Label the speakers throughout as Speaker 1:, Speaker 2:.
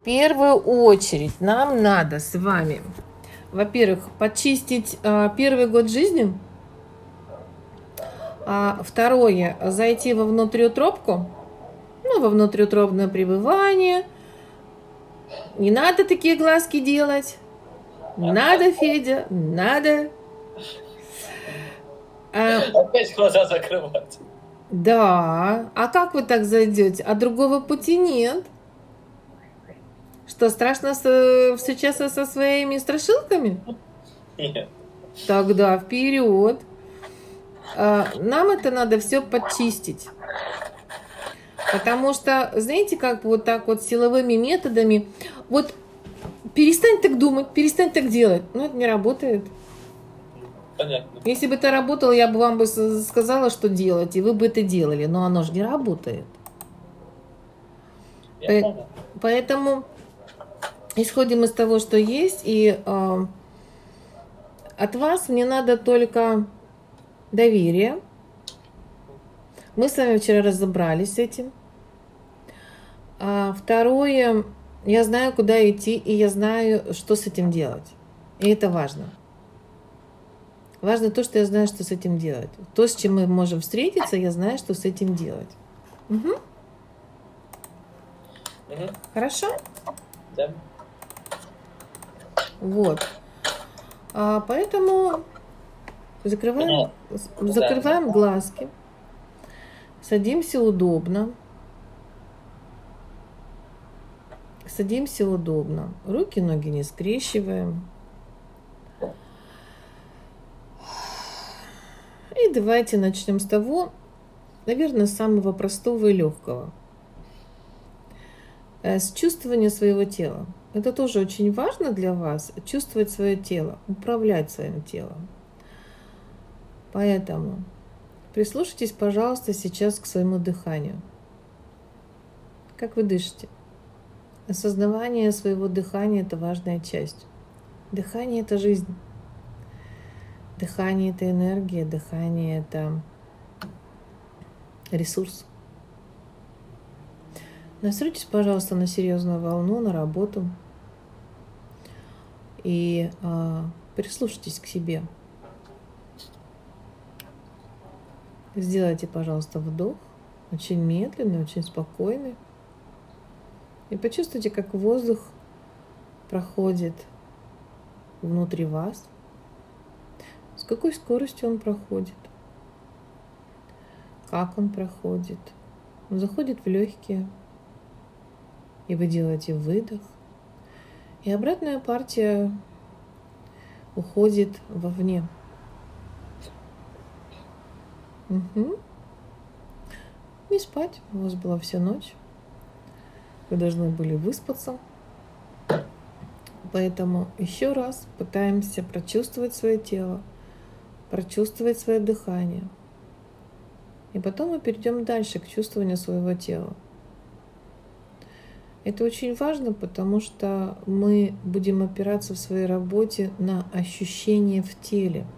Speaker 1: первую очередь нам надо с вами, во-первых, почистить первый год жизни. Второе, зайти во внутриутробку, во внутриутробное пребывание. Не надо такие глазки делать. Надо, Федя, надо.
Speaker 2: Опять глаза закрывать.
Speaker 1: Да. А как вы так зайдете? А другого пути нет. Что, страшно встречаться со своими страшилками?
Speaker 2: Нет.
Speaker 1: Тогда вперед. Нам это надо все подчистить. Потому что, знаете, как вот так вот силовыми методами, вот перестань так думать, перестань так делать. Но это не работает.
Speaker 2: Понятно.
Speaker 1: Если бы это работало, я бы вам сказала, что делать, и вы бы это делали. Но оно же не работает. Поэтому исходим из того, что есть, и от вас мне надо только доверие. Мы с вами вчера разобрались с этим. Второе, я знаю, куда идти, и я знаю, что с этим делать. И это важно. Важно то, что я знаю, что с этим делать. То, с чем мы можем встретиться, я знаю, что с этим делать. Угу. Хорошо?
Speaker 2: Да.
Speaker 1: Вот. Поэтому закрываем глазки. Садимся удобно. Садимся удобно. Руки, ноги не скрещиваем. И давайте начнем с того, наверное, самого простого и легкого. С чувствования своего тела. Это тоже очень важно для вас, чувствовать свое тело, управлять своим телом. Поэтому прислушайтесь, пожалуйста, сейчас к своему дыханию. Как вы дышите? Осознавание своего дыхания – это важная часть. Дыхание – это жизнь. Дыхание – это энергия, дыхание – это ресурс. Настройтесь, пожалуйста, на серьезную волну, на работу. И прислушайтесь к себе. Сделайте, пожалуйста, вдох. Очень медленный, очень спокойный. И почувствуйте, как воздух проходит внутри вас. С какой скоростью он проходит. Как он проходит. Он заходит в легкие. И вы делаете выдох. И обратная партия уходит вовне. Угу. Не спать. У вас была вся ночь. Вы должны были выспаться. Поэтому еще раз пытаемся прочувствовать свое тело, прочувствовать свое дыхание. И потом мы перейдем дальше к чувствованию своего тела. Это очень важно, потому что мы будем опираться в своей работе на ощущения в теле.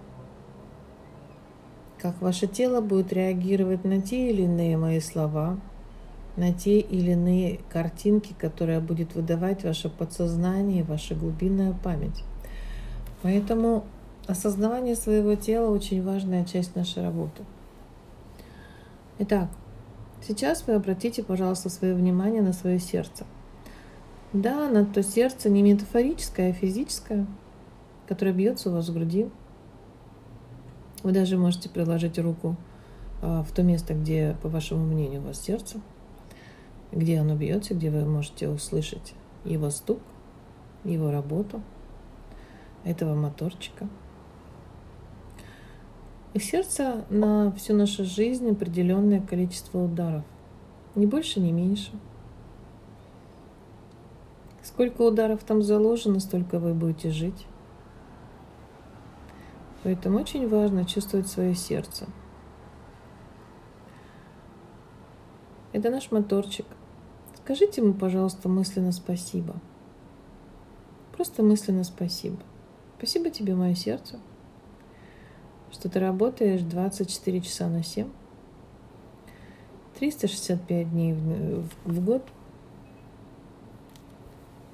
Speaker 1: Как ваше тело будет реагировать на те или иные мои слова, на те или иные картинки, которые будет выдавать ваше подсознание, ваша глубинная память. Поэтому осознавание своего тела очень важная часть нашей работы. Итак, сейчас вы обратите, пожалуйста, свое внимание на свое сердце. Да, на то сердце не метафорическое, а физическое, которое бьется у вас в груди. Вы даже можете приложить руку в то место, где, по вашему мнению, у вас сердце, где оно бьется, где вы можете услышать его стук, его работу, этого моторчика. И сердце на всю нашу жизнь определенное количество ударов. Ни больше, ни меньше. Сколько ударов там заложено, столько вы будете жить. Поэтому очень важно чувствовать свое сердце. Это наш моторчик. Скажите ему, пожалуйста, мысленно спасибо. Просто мысленно спасибо. Спасибо тебе, мое сердце, что ты работаешь 24 часа на 7, 365 дней в год.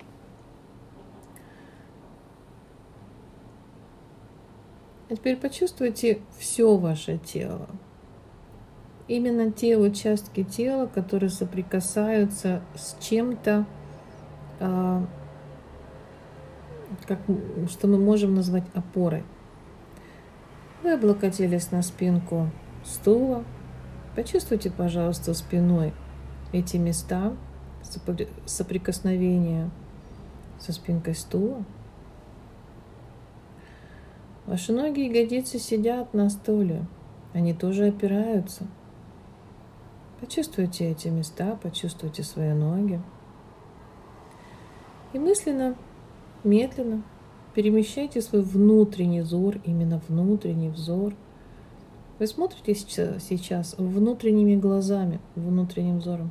Speaker 1: А теперь почувствуйте все ваше тело. Именно те участки тела, которые соприкасаются с чем-то, что мы можем назвать опорой. Вы облокотились на спинку стула. Почувствуйте, пожалуйста, спиной эти места соприкосновения со спинкой стула. Ваши ноги и ягодицы сидят на стуле. Они тоже опираются. Почувствуйте эти места, почувствуйте свои ноги. И мысленно, медленно перемещайте свой внутренний взор, именно внутренний взор. Вы смотрите сейчас внутренними глазами, внутренним взором.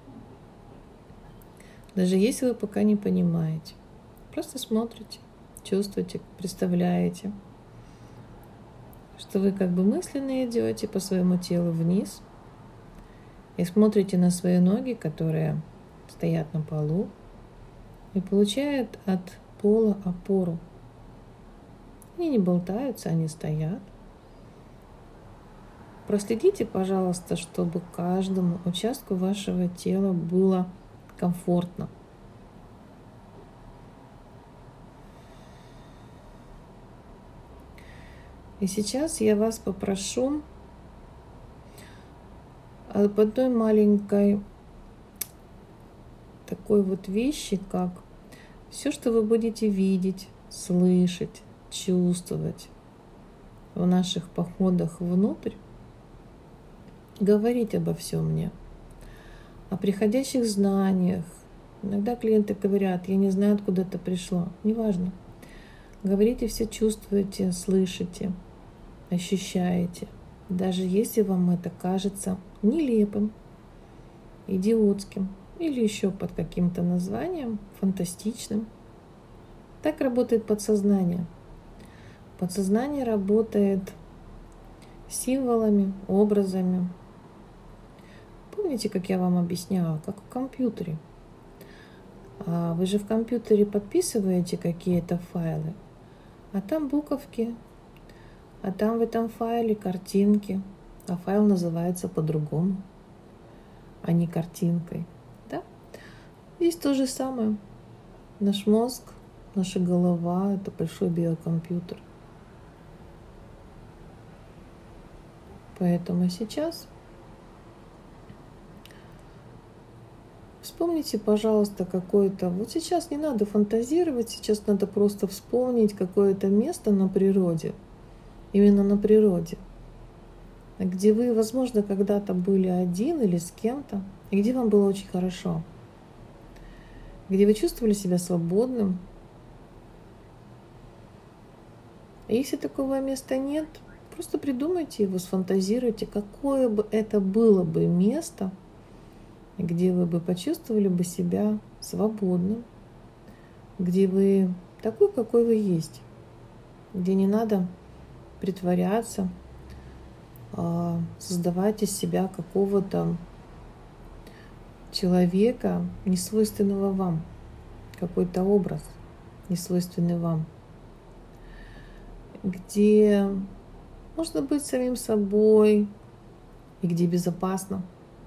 Speaker 1: Даже если вы пока не понимаете. Просто смотрите, чувствуете, представляете, что вы как бы мысленно идете по своему телу вниз и смотрите на свои ноги, которые стоят на полу, и получают от пола опору. Они не болтаются, они стоят. Проследите, пожалуйста, чтобы каждому участку вашего тела было комфортно. И сейчас я вас попрошу об одной маленькой такой вот вещи, как все, что вы будете видеть, слышать, чувствовать в наших походах внутрь, говорить обо всем мне, о приходящих знаниях. Иногда клиенты говорят: я не знаю, откуда это пришло. Неважно. Говорите все, чувствуете, слышите, ощущаете. Даже если вам это кажется нелепым, идиотским или еще под каким-то названием фантастичным. Так работает подсознание. Подсознание работает символами, образами. Помните, как я вам объясняла, как в компьютере? Вы же в компьютере подписываете какие-то файлы, а там буковки, а там в этом файле картинки, а файл называется по-другому, а не картинкой. Да? Здесь то же самое. Наш мозг, наша голова — это большой биокомпьютер. Поэтому сейчас вспомните, пожалуйста, какое-то... Вот сейчас не надо фантазировать, сейчас надо просто вспомнить какое-то место на природе, именно на природе, где вы, возможно, когда-то были один или с кем-то, и где вам было очень хорошо, где вы чувствовали себя свободным. И если такого места нет, просто придумайте его, сфантазируйте, какое бы это было бы место, где вы бы почувствовали бы себя свободным, где вы такой, какой вы есть, где не надо притворяться, создавать из себя какого-то человека, несвойственного вам, какой-то образ, несвойственный вам, где можно быть самим собой и где безопасно,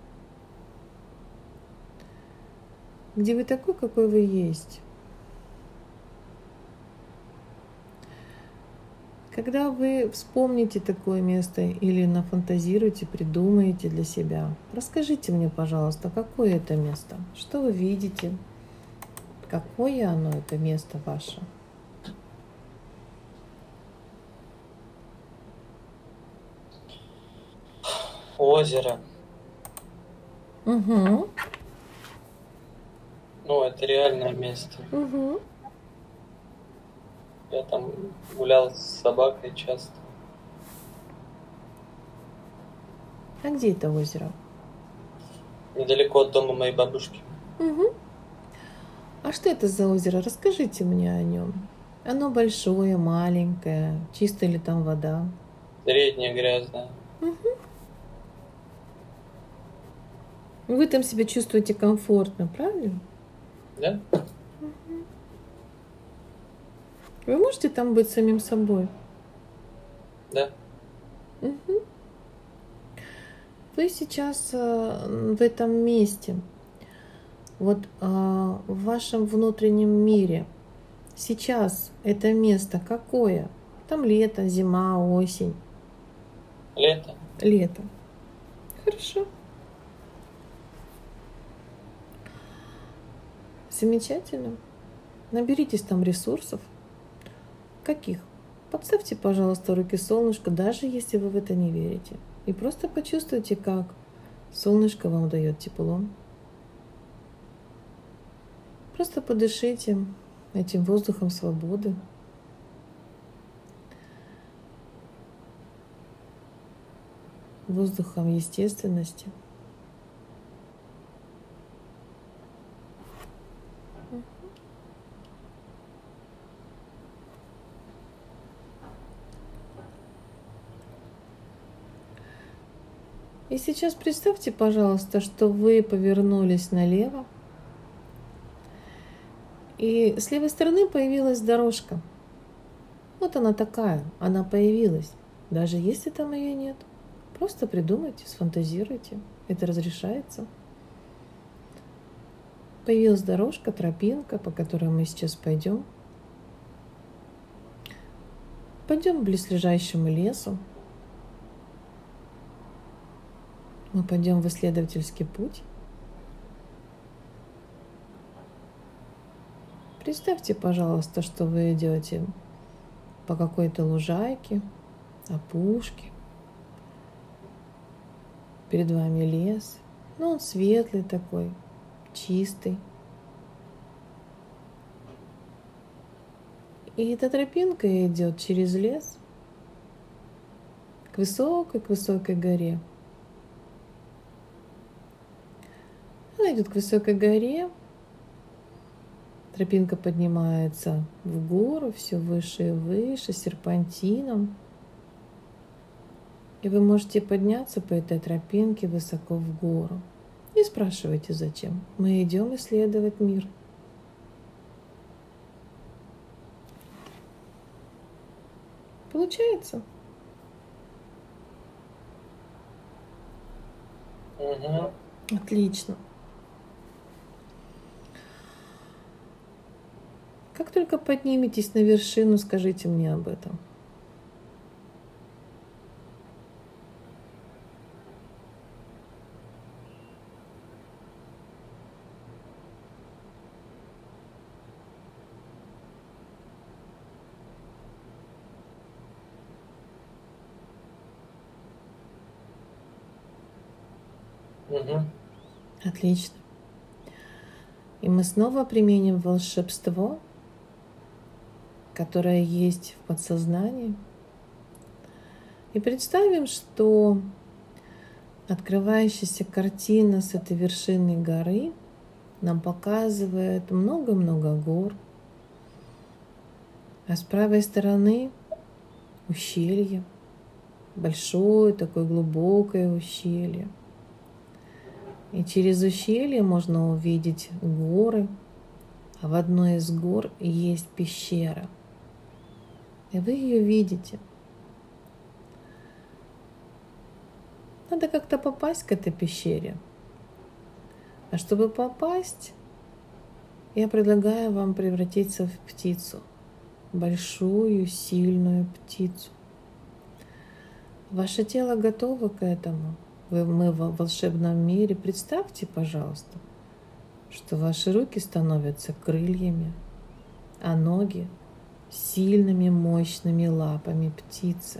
Speaker 1: где вы такой, какой вы есть. Когда вы вспомните такое место или нафантазируете, придумаете для себя, расскажите мне, пожалуйста, какое это место, что вы видите, какое оно, это место ваше.
Speaker 2: Озеро.
Speaker 1: Угу.
Speaker 2: Ну, это реальное место.
Speaker 1: Угу.
Speaker 2: Я там гулял с собакой часто.
Speaker 1: А где это озеро?
Speaker 2: Недалеко от дома моей бабушки.
Speaker 1: Угу. А что это за озеро? Расскажите мне о нем. Оно большое, маленькое, чистая ли там вода?
Speaker 2: Средняя, грязная.
Speaker 1: Угу. Вы там себя чувствуете комфортно, правильно?
Speaker 2: Да?
Speaker 1: Вы можете там быть самим собой?
Speaker 2: Да?
Speaker 1: Мгм. Вы сейчас в этом месте, вот в вашем внутреннем мире. Сейчас это место какое? Там лето, зима, осень,
Speaker 2: Лето.
Speaker 1: лето. Хорошо. Замечательно. Наберитесь там ресурсов. Каких? Подставьте, пожалуйста, руки солнышку, даже если вы в это не верите. И просто почувствуйте, как солнышко вам дает тепло. Просто подышите этим воздухом свободы. Воздухом естественности. И сейчас представьте, пожалуйста, что вы повернулись налево, и с левой стороны появилась дорожка. Вот она такая, она появилась. Даже если там ее нет, просто придумайте, сфантазируйте. Это разрешается. Появилась дорожка, тропинка, по которой мы сейчас пойдем. Пойдем к близлежащему лесу. Мы пойдем в исследовательский путь. Представьте, пожалуйста, что вы идете по какой-то лужайке, опушке. Перед вами лес. Ну, он светлый такой, чистый. И эта тропинка идет через лес к высокой горе. Она идет к высокой горе. Тропинка поднимается в гору все выше и выше, серпантином. И вы можете подняться по этой тропинке высоко в гору. Не спрашивайте, зачем. Мы идем исследовать мир. Получается?
Speaker 2: Угу.
Speaker 1: Отлично. Как только подниметесь на вершину, скажите мне об этом.
Speaker 2: Угу.
Speaker 1: Отлично. И мы снова применим волшебство, которое есть в подсознании. И представим, что открывающаяся картина с этой вершины горы нам показывает много-много гор. А с правой стороны ущелье, большое такое глубокое ущелье. И через ущелье можно увидеть горы, а в одной из гор есть пещера. И вы ее видите. Надо как-то попасть к этой пещере. А чтобы попасть, я предлагаю вам превратиться в птицу. Большую, сильную птицу. Ваше тело готово к этому. Мы в волшебном мире. Представьте, пожалуйста, что ваши руки становятся крыльями, а ноги сильными, мощными лапами птицы.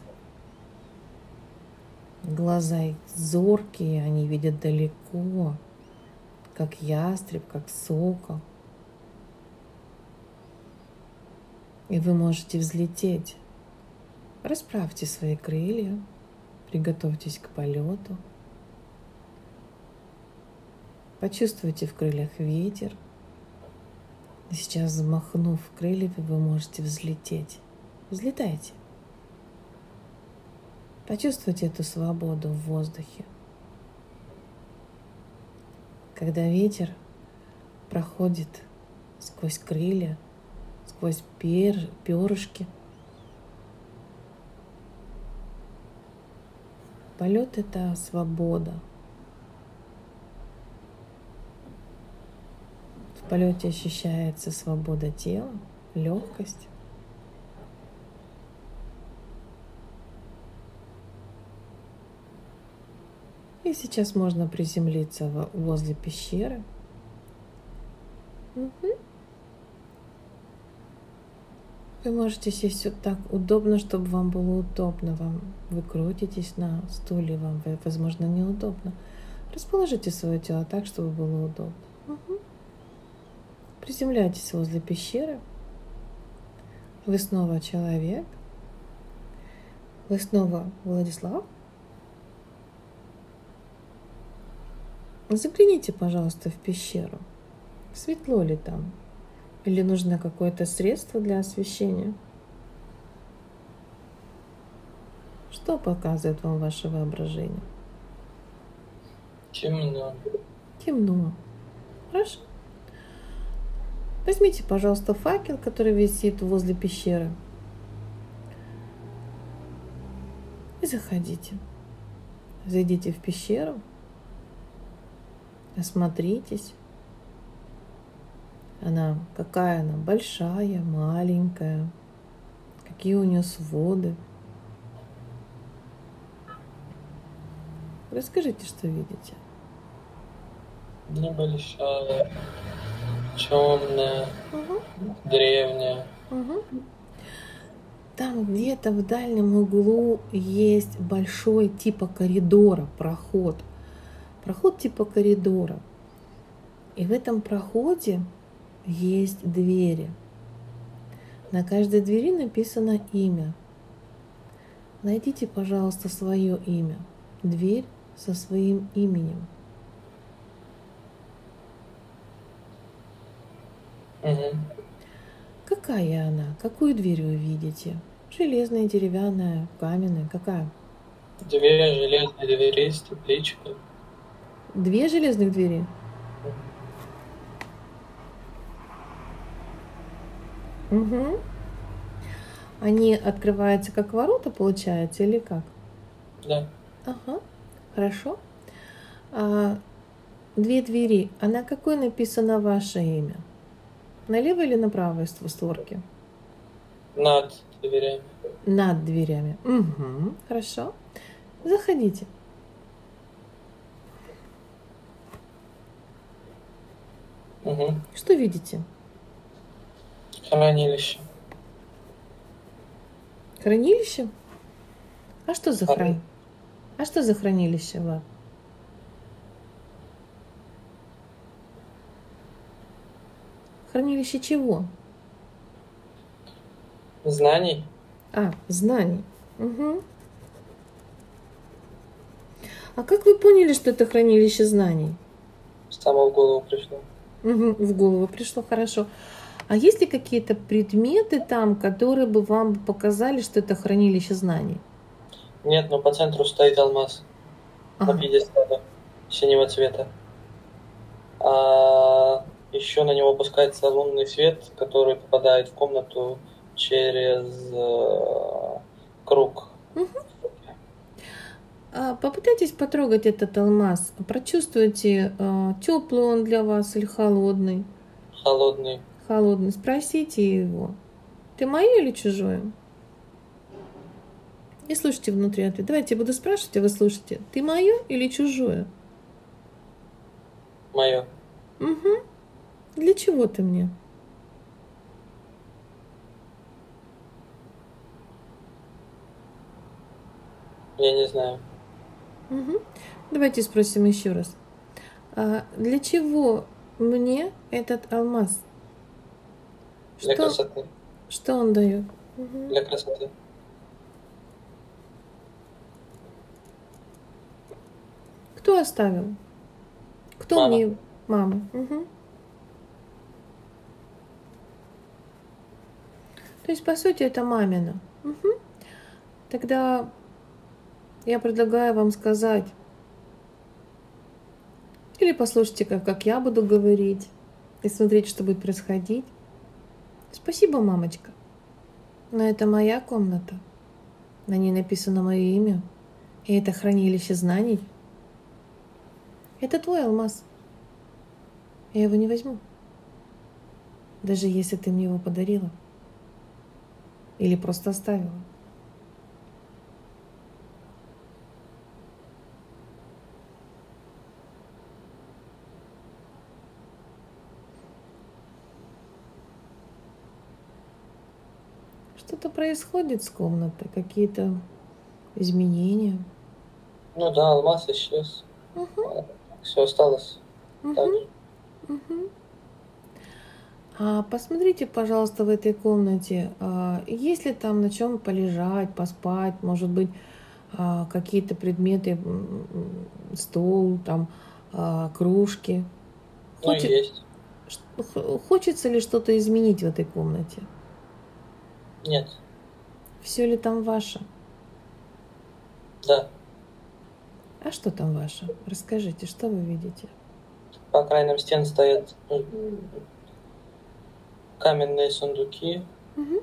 Speaker 1: Глаза их зоркие, они видят далеко, как ястреб, как сокол. И вы можете взлететь. Расправьте свои крылья, приготовьтесь к полету. Почувствуйте в крыльях ветер. И сейчас, взмахнув крыльями, вы можете взлететь. Взлетайте. Почувствуйте эту свободу в воздухе. Когда ветер проходит сквозь крылья, сквозь перышки, Полет — это свобода. В полете ощущается свобода тела, легкость. И сейчас можно приземлиться возле пещеры. Вы можете сесть вот так удобно, чтобы вам было удобно. Вы крутитесь на стуле, вам, возможно, неудобно. Расположите свое тело так, чтобы было удобно. Приземляйтесь возле пещеры. Вы снова человек. Вы снова Владислав. Загляните, пожалуйста, в пещеру. Светло ли там? Или нужно какое-то средство для освещения? Что показывает вам ваше воображение?
Speaker 2: Темно.
Speaker 1: Темно. Хорошо. Возьмите, пожалуйста, факел, который висит возле пещеры. И заходите. Зайдите в пещеру. Осмотритесь. Какая она? Большая, маленькая? Какие у нее своды? Расскажите, что видите.
Speaker 2: Небольшая, темная, древняя.
Speaker 1: Там где-то в дальнем углу есть большой типа коридора, проход. Проход типа коридора. И в этом проходе есть двери. На каждой двери написано имя. Найдите, пожалуйста, свое имя. Дверь со своим именем. Какая она? Какую дверь вы видите? Железная, деревянная, каменная? Какая?
Speaker 2: Две железные двери с тепличкой.
Speaker 1: Две железных двери? Они открываются как ворота, получается, или как?
Speaker 2: Да.
Speaker 1: Ага, хорошо. Две двери. А на какой написано ваше имя? На левой или на правой створке?
Speaker 2: Над дверями.
Speaker 1: Над дверями. Хорошо. Заходите. Что видите?
Speaker 2: Хранилище.
Speaker 1: Хранилище? А что за хранилище, Влад? Хранилище чего?
Speaker 2: Знаний.
Speaker 1: Знаний. А как вы поняли, что это хранилище знаний?
Speaker 2: Само в голову пришло.
Speaker 1: В голову пришло, хорошо. А есть ли какие-то предметы там, которые бы вам показали, что это хранилище знаний?
Speaker 2: Нет, но по центру стоит алмаз. На пьедестале синего цвета. А еще на него опускается лунный свет, который попадает в комнату через круг.
Speaker 1: Попытайтесь потрогать этот алмаз. Прочувствуйте, теплый он для вас или холодный.
Speaker 2: Холодный.
Speaker 1: Холодный. Спросите его. Ты мое или чужое? И слушайте внутри ответ. Давайте я буду спрашивать, а вы слушайте. Ты мое или чужое?
Speaker 2: Мое.
Speaker 1: Для чего ты мне?
Speaker 2: Я не знаю.
Speaker 1: Давайте спросим еще раз. Для чего мне этот алмаз?
Speaker 2: Для красоты.
Speaker 1: Что он дает?
Speaker 2: Для красоты.
Speaker 1: Кто оставил? Кто
Speaker 2: Мама.
Speaker 1: мне? Мама. То есть, по сути, это мамина. Тогда я предлагаю вам сказать, или послушайте, как я буду говорить, и смотреть, что будет происходить. Спасибо, мамочка. Но это моя комната. На ней написано мое имя. И это хранилище знаний. Это твой алмаз. Я его не возьму. Даже если ты мне его подарила. Или просто оставила. Что-то происходит с комнатой, какие-то изменения.
Speaker 2: Ну да, алмаз исчез.
Speaker 1: Угу,
Speaker 2: Все осталось так
Speaker 1: угу,
Speaker 2: же.
Speaker 1: угу. А посмотрите, пожалуйста, в этой комнате, есть ли там на чем полежать, поспать, может быть, какие-то предметы, стол, там, кружки.
Speaker 2: Ну,
Speaker 1: Хочет,
Speaker 2: есть.
Speaker 1: хочется ли что-то изменить в этой комнате?
Speaker 2: Нет.
Speaker 1: Все ли там ваше?
Speaker 2: Да.
Speaker 1: А что там ваше? Расскажите, что вы видите?
Speaker 2: По окраинам стен стоят каменные сундуки,
Speaker 1: Угу.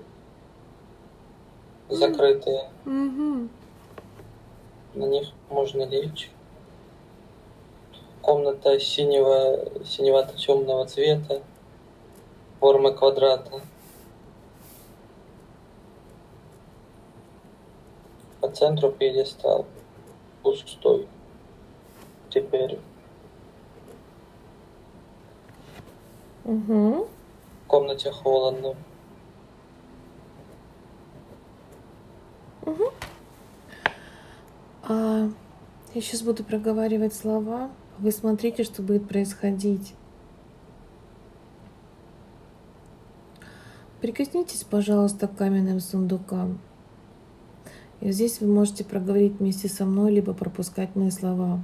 Speaker 2: закрытые.
Speaker 1: Угу.
Speaker 2: На них можно лечь. Комната синевато-темного цвета, формы квадрата. По центру пьедестал пустой. Теперь
Speaker 1: Угу.
Speaker 2: в комнате холодно.
Speaker 1: Угу. Я сейчас буду проговаривать слова. Вы смотрите, что будет происходить. Прикоснитесь, пожалуйста, к каменным сундукам. И здесь вы можете проговорить вместе со мной, либо пропускать мои слова.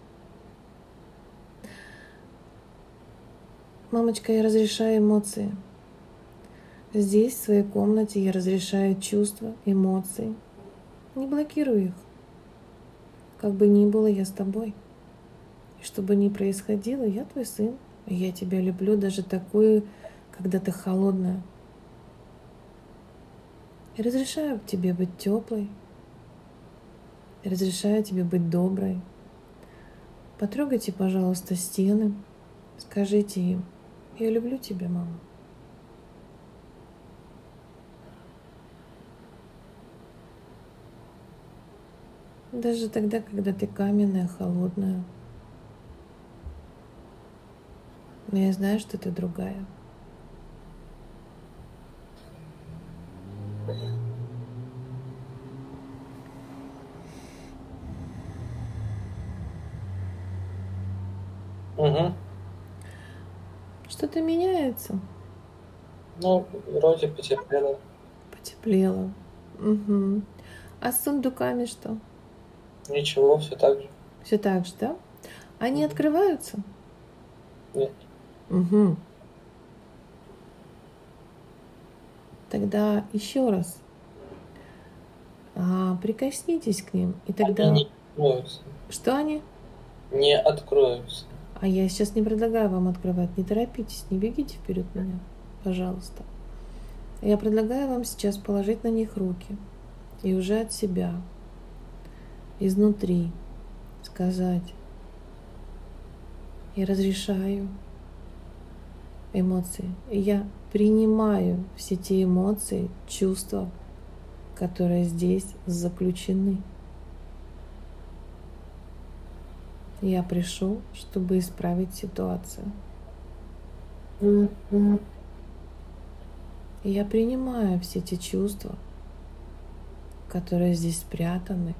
Speaker 1: Мамочка, я разрешаю эмоции. Здесь, в своей комнате, я разрешаю чувства, эмоции. Не блокирую их. Как бы ни было, я с тобой. И что бы ни происходило, я твой сын. И я тебя люблю даже такую, когда ты холодная. И разрешаю тебе быть теплой. И разрешаю тебе быть доброй. Потрогайте, пожалуйста, стены. Скажите им: я люблю тебя, мама. Даже тогда, когда ты каменная, холодная. Но я знаю, что ты другая.
Speaker 2: Угу.
Speaker 1: Что-то меняется.
Speaker 2: Ну, вроде потеплело.
Speaker 1: Потеплело. Угу. А с сундуками что?
Speaker 2: Ничего, все так же.
Speaker 1: Все так же, да? Они открываются?
Speaker 2: Нет.
Speaker 1: Угу. Тогда еще раз прикоснитесь к ним, и тогда...
Speaker 2: Они не откроются.
Speaker 1: Что они?
Speaker 2: Не откроются.
Speaker 1: А я сейчас не предлагаю вам открывать. Не торопитесь, не бегите вперед меня, пожалуйста. Я предлагаю вам сейчас положить на них руки и уже от себя, изнутри, сказать: я разрешаю эмоции. Я принимаю все те эмоции, чувства, которые здесь заключены. Я пришел, чтобы исправить ситуацию. И я принимаю все те чувства, которые здесь спрятаны.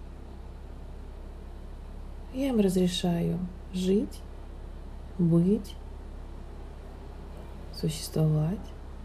Speaker 1: Я им разрешаю жить, быть, существовать.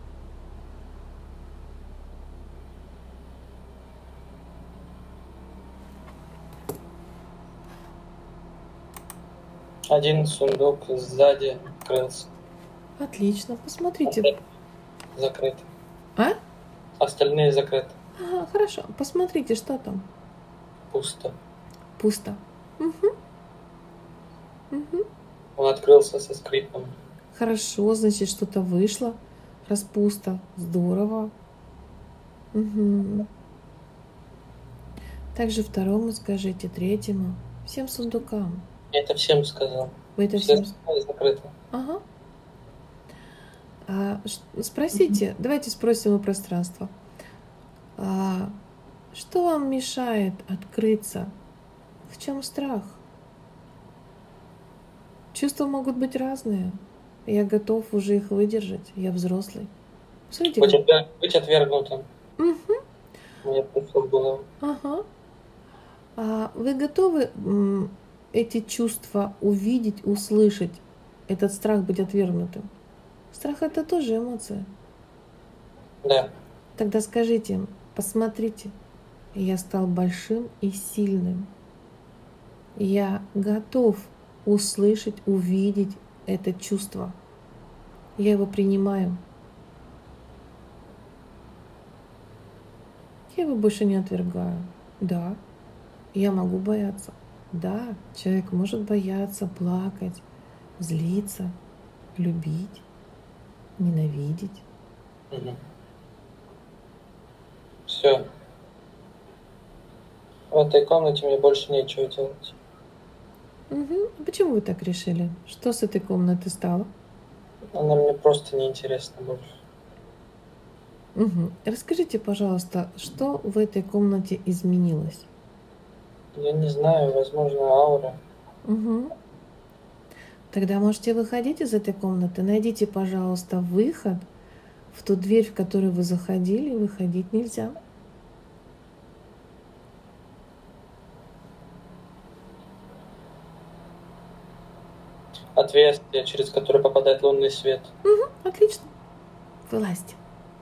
Speaker 2: Один сундук сзади открылся.
Speaker 1: Отлично, посмотрите.
Speaker 2: Закрыт.
Speaker 1: А?
Speaker 2: Остальные закрыты.
Speaker 1: Ага, хорошо. Посмотрите, что там.
Speaker 2: Пусто.
Speaker 1: Пусто. Угу. Угу.
Speaker 2: Он открылся со скрипом.
Speaker 1: Хорошо, значит, что-то вышло. Раз пусто. Здорово. Угу. Также второму скажите, третьему, всем сундукам.
Speaker 2: Я это всем сказал.
Speaker 1: Вы это
Speaker 2: Все
Speaker 1: всем...
Speaker 2: остальные закрыты.
Speaker 1: Ага. Спросите, давайте спросим у пространства. Что вам мешает открыться? В чем страх? Чувства могут быть разные. Я готов уже их выдержать. Я взрослый. Смотрите, как...
Speaker 2: Быть отвергнутым.
Speaker 1: Угу.
Speaker 2: Мне пришло в голову.
Speaker 1: Ага. Вы готовы эти чувства увидеть, услышать? Этот страх быть отвергнутым? Страх — это тоже эмоция.
Speaker 2: Да.
Speaker 1: Тогда скажите им, посмотрите, я стал большим и сильным. Я готов услышать, увидеть это чувство. Я его принимаю. Я его больше не отвергаю. Да, я могу бояться. Да, человек может бояться, плакать, злиться, любить, ненавидеть.
Speaker 2: Угу. Все. В этой комнате мне больше нечего делать.
Speaker 1: Угу. Почему вы так решили? Что с этой комнаты стало?
Speaker 2: Она мне просто неинтересна больше.
Speaker 1: Угу. Расскажите, пожалуйста, что в этой комнате изменилось?
Speaker 2: Я не знаю, возможно, аура.
Speaker 1: Угу. Тогда можете выходить из этой комнаты. Найдите, пожалуйста, выход. В ту дверь, в которую вы заходили, выходить нельзя.
Speaker 2: Отверстие, через которое попадает лунный свет.
Speaker 1: Угу, отлично. Вылазьте.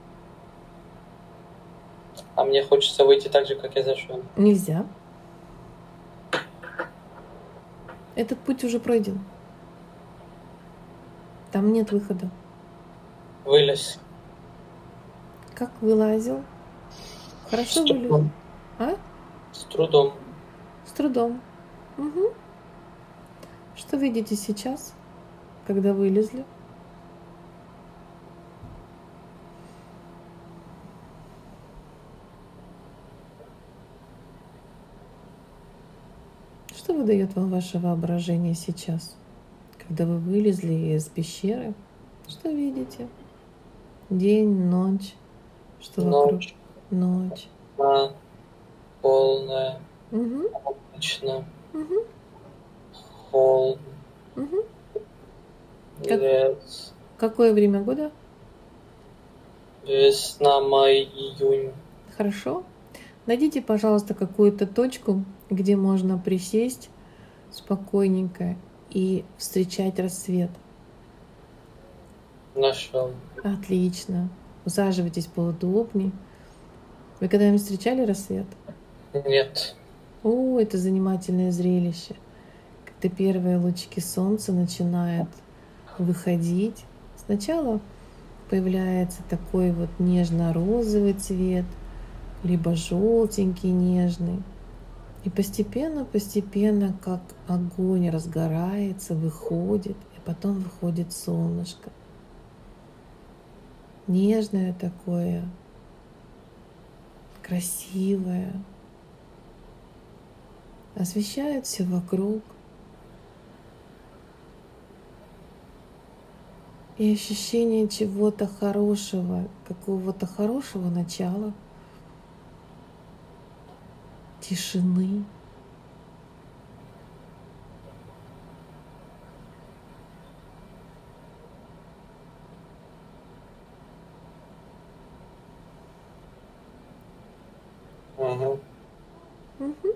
Speaker 2: А мне хочется выйти так же, как я зашел.
Speaker 1: Нельзя. Этот путь уже пройден. Там нет выхода.
Speaker 2: Вылез.
Speaker 1: Как вылазил? Хорошо вылез? А?
Speaker 2: С трудом.
Speaker 1: С трудом. Угу. Что видите сейчас, когда вылезли? Что выдает вам ваше воображение сейчас, когда вы вылезли из пещеры? Что видите? День, ночь, что вокруг?
Speaker 2: Ночь.
Speaker 1: Ночь.
Speaker 2: Полная.
Speaker 1: Угу.
Speaker 2: Обычно.
Speaker 1: Угу.
Speaker 2: Холод.
Speaker 1: Угу.
Speaker 2: Лес.
Speaker 1: Какое время года?
Speaker 2: Весна, май, июнь.
Speaker 1: Хорошо. Найдите, пожалуйста, какую-то точку, где можно присесть спокойненько и встречать рассвет.
Speaker 2: Нашел.
Speaker 1: Отлично. Усаживайтесь поудобнее. Вы когда-нибудь встречали рассвет?
Speaker 2: Нет.
Speaker 1: О, это занимательное зрелище. Когда первые лучики солнца начинают выходить. Сначала появляется такой вот нежно-розовый цвет, либо желтенький, нежный. И постепенно, как огонь разгорается, выходит, и потом выходит солнышко. Нежное такое, красивое. Освещает все вокруг. И ощущение чего-то хорошего, какого-то хорошего начала, тишины.
Speaker 2: Угу.
Speaker 1: Угу.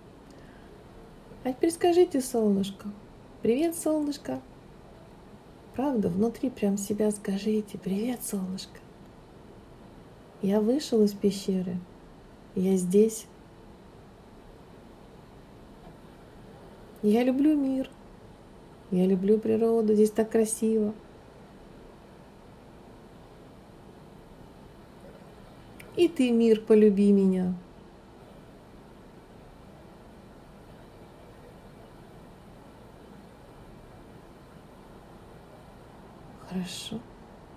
Speaker 1: А теперь скажите, солнышко, привет, солнышко. Правда, внутри прям себя скажите, привет, солнышко. Я вышел из пещеры, я здесь. Я люблю мир, я люблю природу, здесь так красиво. И ты, мир, полюби меня. Хорошо.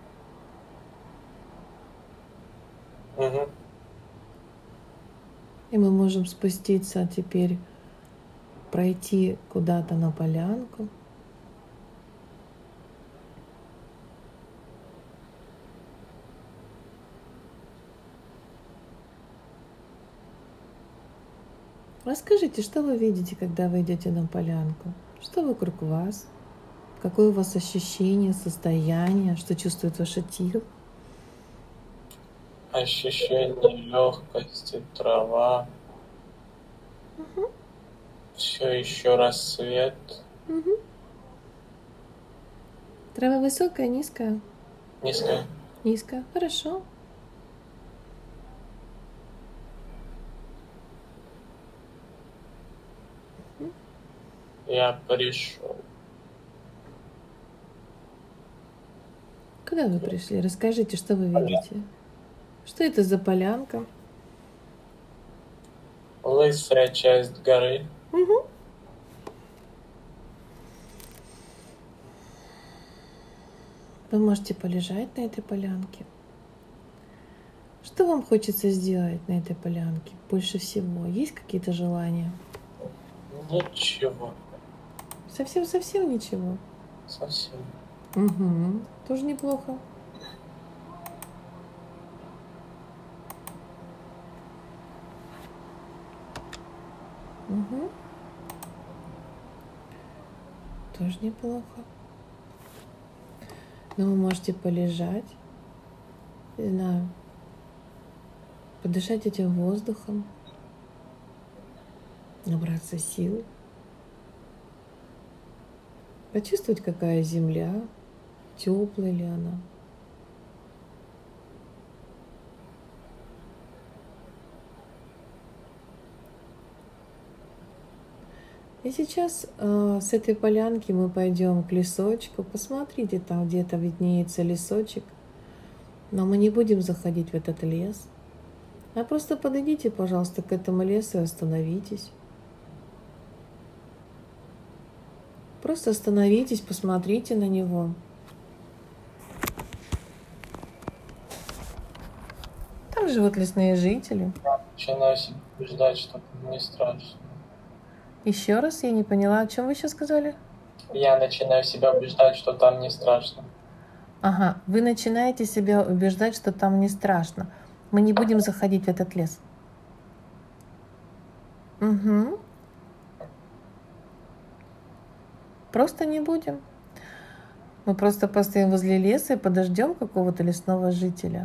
Speaker 2: Угу.
Speaker 1: И мы можем спуститься теперь, пройти куда-то на полянку. Расскажите, что вы видите, когда вы идете на полянку? Что вокруг вас? Какое у вас ощущение, состояние? Что чувствует ваше тело?
Speaker 2: Ощущение легкости, трава. Все еще рассвет.
Speaker 1: Трава высокая, низкая?
Speaker 2: Низкая.
Speaker 1: Низкая. Хорошо.
Speaker 2: Я пришел.
Speaker 1: Куда вы пришли? Расскажите, что вы видите? Что это за полянка?
Speaker 2: Лысая часть горы.
Speaker 1: Вы можете полежать на этой полянке. Что вам хочется сделать на этой полянке больше всего? Есть какие-то желания?
Speaker 2: Ничего.
Speaker 1: Совсем ничего?
Speaker 2: Совсем.
Speaker 1: Тоже неплохо. Тоже неплохо. Но вы можете полежать, не знаю, подышать этим воздухом, набраться сил, почувствовать, какая земля, теплая ли она. И сейчас с этой полянки мы пойдем к лесочку. Посмотрите, там где-то виднеется лесочек. Но мы не будем заходить в этот лес. А просто подойдите, пожалуйста, к этому лесу и остановитесь. Просто остановитесь, посмотрите на него. Там живут лесные жители.
Speaker 2: Начинаю себя убеждать, что не страшно.
Speaker 1: Еще раз, я не поняла, о чем вы сейчас сказали?
Speaker 2: Я начинаю себя убеждать, что там не страшно.
Speaker 1: Ага, вы начинаете себя убеждать, что там не страшно. Мы не будем заходить в этот лес. Просто не будем. Мы просто постоим возле леса и подождем какого-то лесного жителя.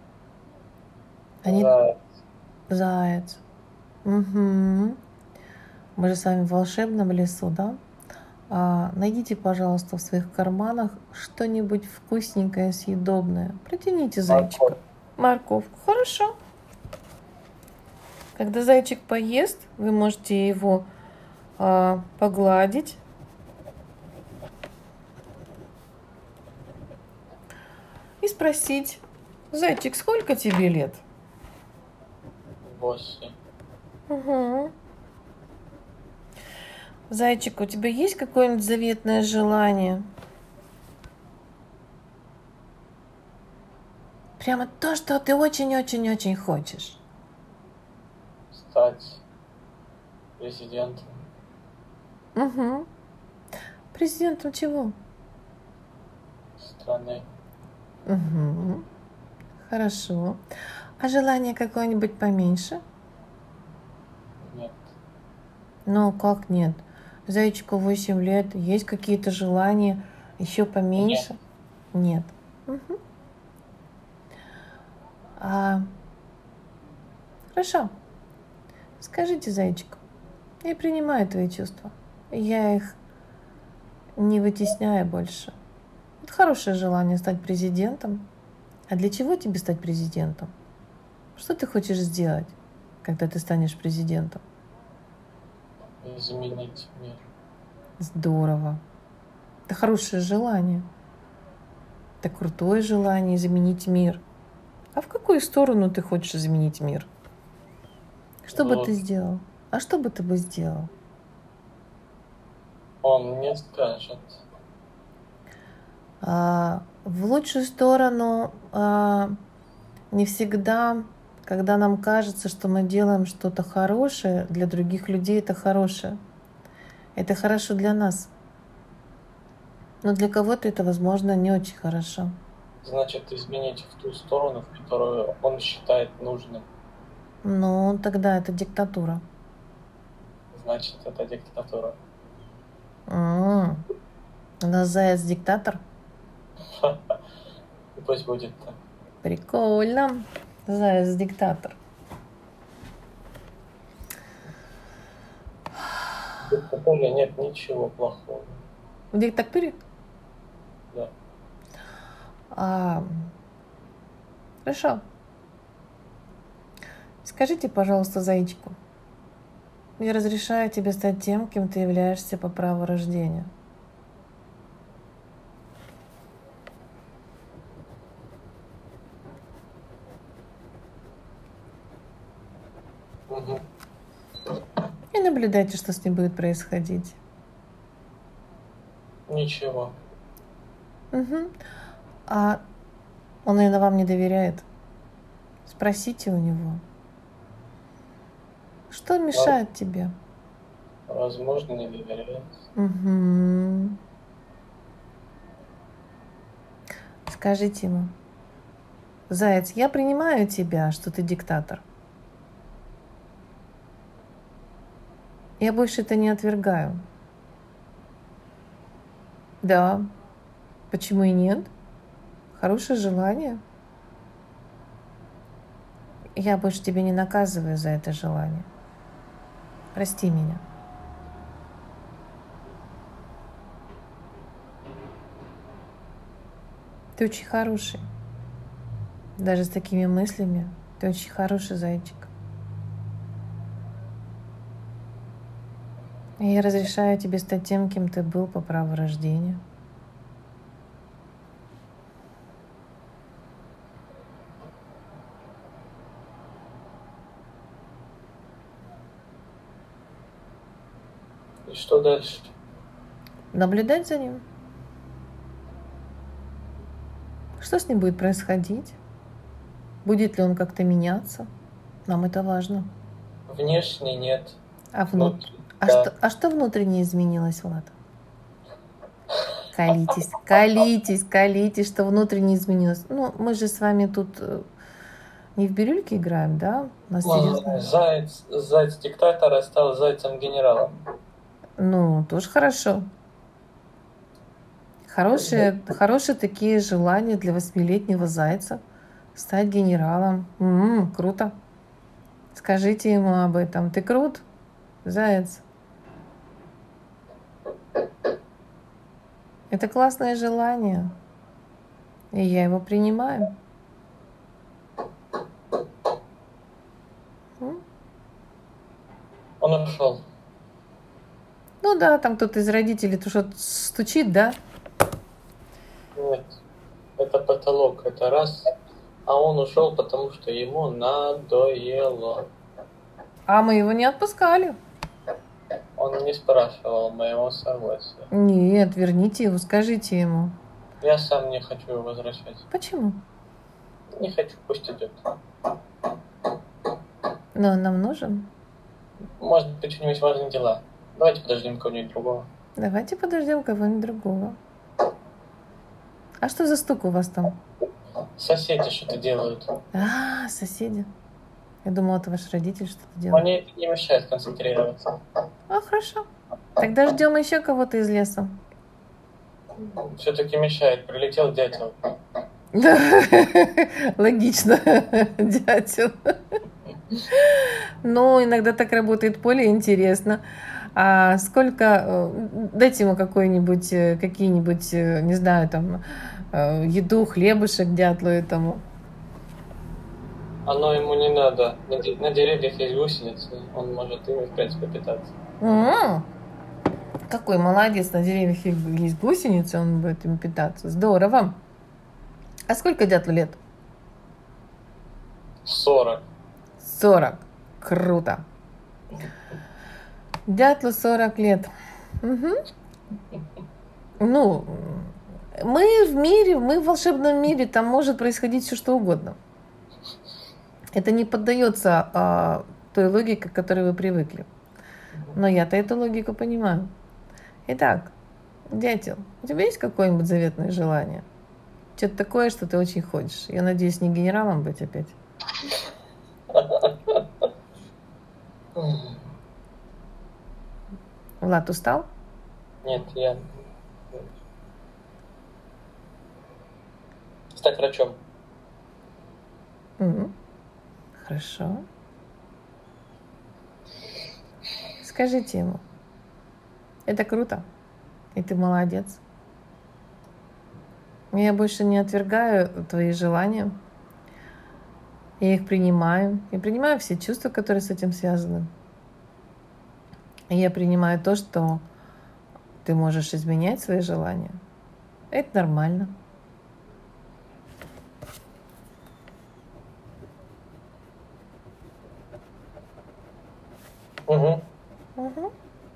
Speaker 1: Заяц. Мы же с вами в волшебном лесу, да? Найдите, пожалуйста, в своих карманах что-нибудь вкусненькое, съедобное. Протяните зайчика. Морковку. Хорошо. Когда зайчик поест, вы можете его погладить. И спросить: зайчик, сколько тебе лет?
Speaker 2: 8.
Speaker 1: Зайчик, у тебя есть какое-нибудь заветное желание? Прямо то, что ты очень-очень-очень хочешь.
Speaker 2: Стать президентом.
Speaker 1: Президентом чего?
Speaker 2: Страны.
Speaker 1: Хорошо. А желание какое-нибудь поменьше?
Speaker 2: Нет.
Speaker 1: Ну, как нет? Зайчику 8 лет, есть какие-то желания еще поменьше? Нет. Хорошо. Скажите, зайчик, я принимаю твои чувства. Я их не вытесняю больше. Это хорошее желание стать президентом. А для чего тебе стать президентом? Что ты хочешь сделать, когда ты станешь президентом?
Speaker 2: Изменить мир.
Speaker 1: Здорово. Это хорошее желание. Это крутое желание изменить мир. А в какую сторону ты хочешь изменить мир? Что бы ты сделал? А что бы ты бы сделал?
Speaker 2: Он мне скажет.
Speaker 1: В лучшую сторону не всегда Когда нам кажется, что мы делаем что-то хорошее, для других людей это хорошее. Это хорошо для нас. Но для кого-то это, возможно, не очень хорошо.
Speaker 2: Значит, изменить в ту сторону, в которую он считает нужным.
Speaker 1: Ну, тогда это диктатура.
Speaker 2: Значит, это диктатура.
Speaker 1: У нас заяц диктатор?
Speaker 2: Пусть будет так.
Speaker 1: Прикольно. Заяц диктатор.
Speaker 2: В диктатуре нет ничего плохого.
Speaker 1: В диктатуре?
Speaker 2: Да.
Speaker 1: Хорошо. Скажите, пожалуйста, зайчику, я разрешаю тебе стать тем, кем ты являешься по праву рождения.
Speaker 2: Угу.
Speaker 1: И наблюдайте, что с ним будет происходить.
Speaker 2: Ничего.
Speaker 1: Угу. А он, наверное, вам не доверяет. Спросите у него. Что мешает тебе?
Speaker 2: Возможно, не доверяет.
Speaker 1: Угу. Скажите ему: заяц, я принимаю тебя, что ты диктатор. Я больше это не отвергаю. Да. Почему и нет? Хорошее желание. Я больше тебя не наказываю за это желание. Прости меня. Ты очень хороший. Даже с такими мыслями ты очень хороший зайчик. И я разрешаю тебе стать тем, кем ты был по праву рождения.
Speaker 2: И что дальше?
Speaker 1: Наблюдать за ним. Что с ним будет происходить? Будет ли он как-то меняться? Нам это важно.
Speaker 2: Внешне нет.
Speaker 1: А внутри?
Speaker 2: Да.
Speaker 1: А что внутренне изменилось, Влад? Колитесь, что внутренне изменилось. Ну, мы же с вами тут не в бирюльке играем, да? У нас серьезно.
Speaker 2: Заяц диктатора стал зайцем-генералом.
Speaker 1: Ну, тоже хорошо. Хорошие такие желания для 8-летнего зайца. Стать генералом. Круто. Скажите ему об этом. Ты крут, заяц. Это классное желание. И я его принимаю.
Speaker 2: Он ушел.
Speaker 1: Ну да, там кто-то из родителей что-то стучит, да?
Speaker 2: Нет, это потолок, это раз. А он ушел, потому что ему надоело.
Speaker 1: А мы его не отпускали.
Speaker 2: Он не спрашивал моего согласия.
Speaker 1: Нет, верните его, скажите ему.
Speaker 2: Я сам не хочу его возвращать.
Speaker 1: Почему?
Speaker 2: Не хочу, пусть идет.
Speaker 1: Но он нам нужен.
Speaker 2: Может быть, у него есть важные дела. Давайте подождем кого-нибудь другого.
Speaker 1: Давайте подождем кого-нибудь другого. А что за стук у вас там?
Speaker 2: Соседи что-то делают.
Speaker 1: Соседи. Я думала, это ваш родитель что-то делает.
Speaker 2: Мне это не мешает концентрироваться.
Speaker 1: Хорошо. Тогда ждем еще кого-то из леса.
Speaker 2: Все-таки мешает. Прилетел дятел.
Speaker 1: Логично, дятел. Но иногда так работает поле, интересно. А сколько... Дайте ему какие-нибудь, не знаю, там, еду, хлебушек дятлу этому.
Speaker 2: Оно ему не надо. На деревьях есть гусеницы. Он может ими, в принципе, питаться.
Speaker 1: Какой молодец, на деревьях есть гусеницы, он будет им питаться. Здорово. А сколько дятлу лет?
Speaker 2: 40.
Speaker 1: 40. Круто. Дятлу 40 лет. Ну, мы в волшебном мире, там может происходить все что угодно. Это не поддается той логике, к которой вы привыкли. Но я-то эту логику понимаю. Итак, дятел, у тебя есть какое-нибудь заветное желание? Что-то такое, что ты очень хочешь. Я надеюсь, не генералом быть опять. Влад, устал?
Speaker 2: Нет, я... Стать врачом.
Speaker 1: Хорошо. Скажите ему. Это круто. И ты молодец. Я больше не отвергаю твои желания. Я их принимаю. Я принимаю все чувства, которые с этим связаны. И я принимаю то, что ты можешь изменять свои желания. Это нормально.
Speaker 2: Угу.
Speaker 1: Угу.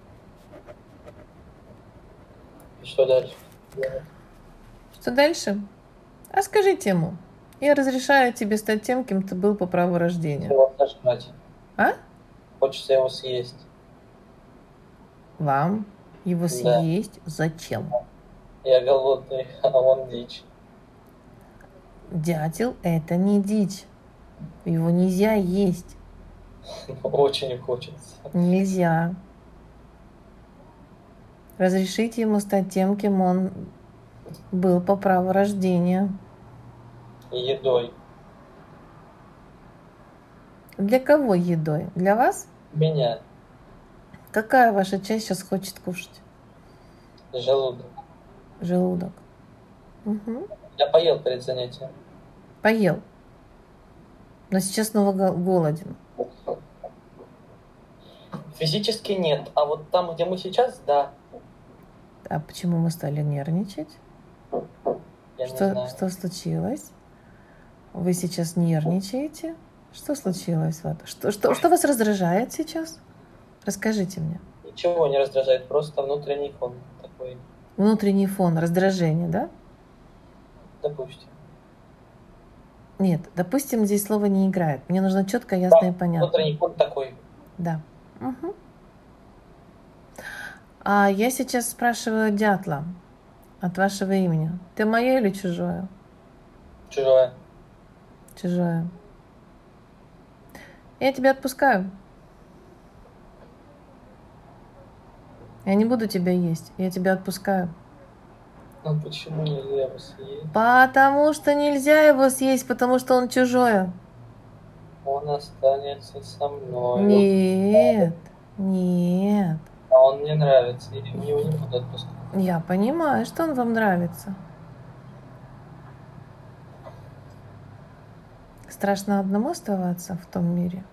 Speaker 2: И что дальше?
Speaker 1: Что дальше? А скажите ему. Я разрешаю тебе стать тем, кем ты был по праву рождения.
Speaker 2: Его сожрать.
Speaker 1: А?
Speaker 2: Хочется его съесть.
Speaker 1: Вам его съесть? Зачем?
Speaker 2: Я голодный, а он дичь.
Speaker 1: Дятел – это не дичь. Его нельзя есть.
Speaker 2: Очень хочется.
Speaker 1: Нельзя. Разрешите ему стать тем, кем он был по праву рождения.
Speaker 2: Едой.
Speaker 1: Для кого едой? Для вас?
Speaker 2: Меня.
Speaker 1: Какая ваша часть сейчас хочет кушать?
Speaker 2: Желудок.
Speaker 1: Желудок. Угу.
Speaker 2: Я поел перед занятием.
Speaker 1: Поел. Но сейчас снова голоден.
Speaker 2: Физически нет, а вот там, где мы сейчас, да.
Speaker 1: А почему мы стали нервничать?
Speaker 2: Я не знаю.
Speaker 1: Что случилось? Вы сейчас нервничаете? Что случилось? Что вас раздражает сейчас? Расскажите мне.
Speaker 2: Ничего не раздражает, просто внутренний фон такой.
Speaker 1: Внутренний фон, раздражение, да?
Speaker 2: Допустим.
Speaker 1: Нет, допустим, здесь слово не играет. Мне нужно четко, ясно и понятно.
Speaker 2: Внутренний фон такой.
Speaker 1: Да. Угу. А я сейчас спрашиваю дятла от вашего имени. Ты мое или чужое?
Speaker 2: Чужое.
Speaker 1: Чужое. Я тебя отпускаю. Я не буду тебя есть. Я тебя отпускаю.
Speaker 2: Ну почему нельзя его съесть?
Speaker 1: Потому что нельзя его съесть, потому что он чужое.
Speaker 2: Он останется со мной.
Speaker 1: Нет, нет.
Speaker 2: А он мне нравится, я его не буду отпускать.
Speaker 1: Я понимаю, что он вам нравится. Страшно одному оставаться в том мире?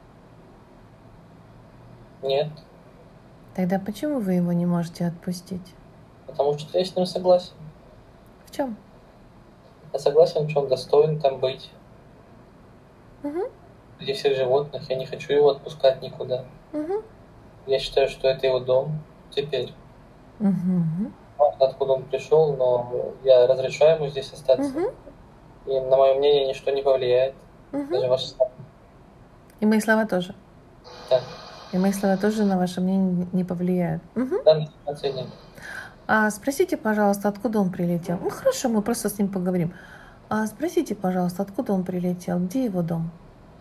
Speaker 2: Нет.
Speaker 1: Тогда почему вы его не можете отпустить?
Speaker 2: Потому что я с ним согласен.
Speaker 1: В чем?
Speaker 2: Я согласен, что он достоин там быть.
Speaker 1: Угу.
Speaker 2: Среди всех животных. Я не хочу его отпускать никуда.
Speaker 1: Угу.
Speaker 2: Я считаю, что это его дом теперь.
Speaker 1: Угу.
Speaker 2: Откуда он пришел, но я разрешаю ему здесь остаться.
Speaker 1: Угу.
Speaker 2: И на мое мнение ничто не повлияет.
Speaker 1: Угу.
Speaker 2: Даже ваши слова.
Speaker 1: И мои слова тоже.
Speaker 2: Да.
Speaker 1: И мои слова тоже на ваше мнение не повлияют. Угу.
Speaker 2: Данной ситуации нет.
Speaker 1: А спросите, пожалуйста, откуда он прилетел? Ну хорошо, мы просто с ним поговорим. А спросите, пожалуйста, откуда он прилетел? Где его дом?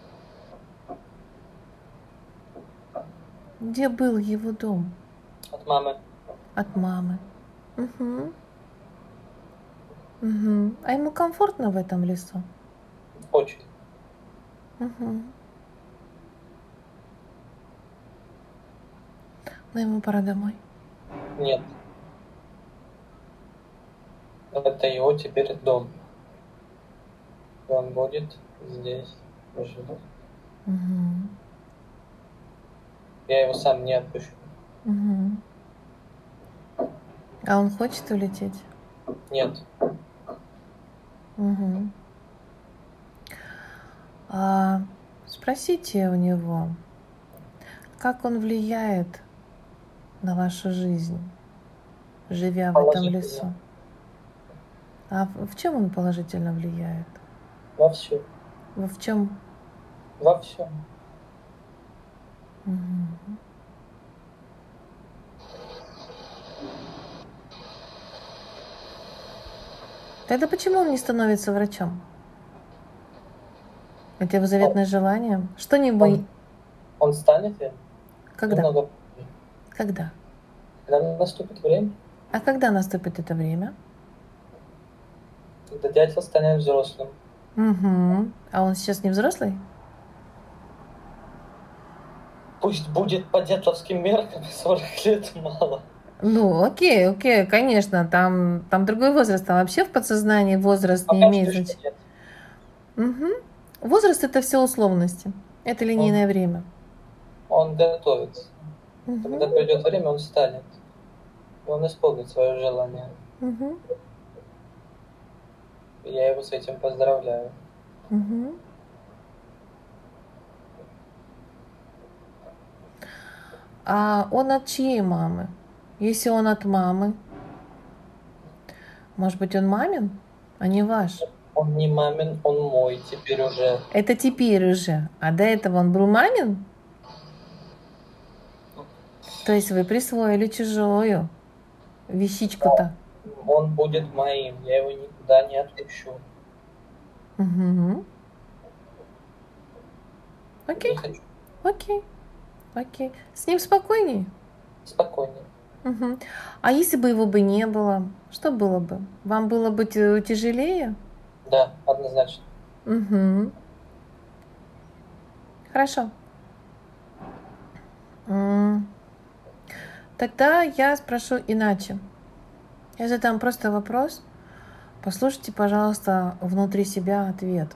Speaker 1: Где был его дом?
Speaker 2: От мамы.
Speaker 1: От мамы. Угу. Угу. А ему комфортно в этом лесу?
Speaker 2: Очень.
Speaker 1: Угу. Но ему пора домой.
Speaker 2: Нет. Это его теперь дом. И он будет здесь жить.
Speaker 1: Угу.
Speaker 2: Я его сам не отпущу.
Speaker 1: Угу. А он хочет улететь?
Speaker 2: Нет.
Speaker 1: Угу. А спросите у него, как он влияет на вашу жизнь, живя в этом лесу. А в чем он положительно влияет?
Speaker 2: Во всем.
Speaker 1: В чем?
Speaker 2: Во всем.
Speaker 1: Мгм. Тогда почему он не становится врачом? Это его заветное желание? Что-нибудь...
Speaker 2: Он станет им
Speaker 1: Когда?
Speaker 2: немного позже.
Speaker 1: Когда?
Speaker 2: Когда наступит время,
Speaker 1: А когда наступит это время?
Speaker 2: когда дятел станет взрослым.
Speaker 1: Угу. А он сейчас не взрослый?
Speaker 2: Пусть будет по дятловским меркам, 40 лет мало.
Speaker 1: Ну, окей, конечно, там другой возраст, там вообще в подсознании возраст не
Speaker 2: Пока
Speaker 1: имеет
Speaker 2: что еще
Speaker 1: значения.
Speaker 2: нет.
Speaker 1: Угу. Возраст это все условности, это линейное время.
Speaker 2: Он готовится. Когда
Speaker 1: Угу.
Speaker 2: придет время, он станет. И он исполнит свое желание.
Speaker 1: Угу.
Speaker 2: И я его с этим поздравляю.
Speaker 1: Угу. А он от чьей мамы? Если он от мамы, может быть, он мамин, а не ваш?
Speaker 2: Он не мамин, он мой теперь уже.
Speaker 1: Это теперь уже. А до этого он был мамин? То есть вы присвоили чужую вещичку-то.
Speaker 2: Он будет моим, я его никуда не отпущу.
Speaker 1: Угу. Окей,
Speaker 2: Не хочу.
Speaker 1: окей. С ним спокойней?
Speaker 2: Спокойнее.
Speaker 1: Угу. А если бы его бы не было, что было бы? Вам было бы тяжелее?
Speaker 2: Да, однозначно.
Speaker 1: Угу. Хорошо. Тогда я спрошу иначе. Я задам просто вопрос. Послушайте, пожалуйста, внутри себя ответ.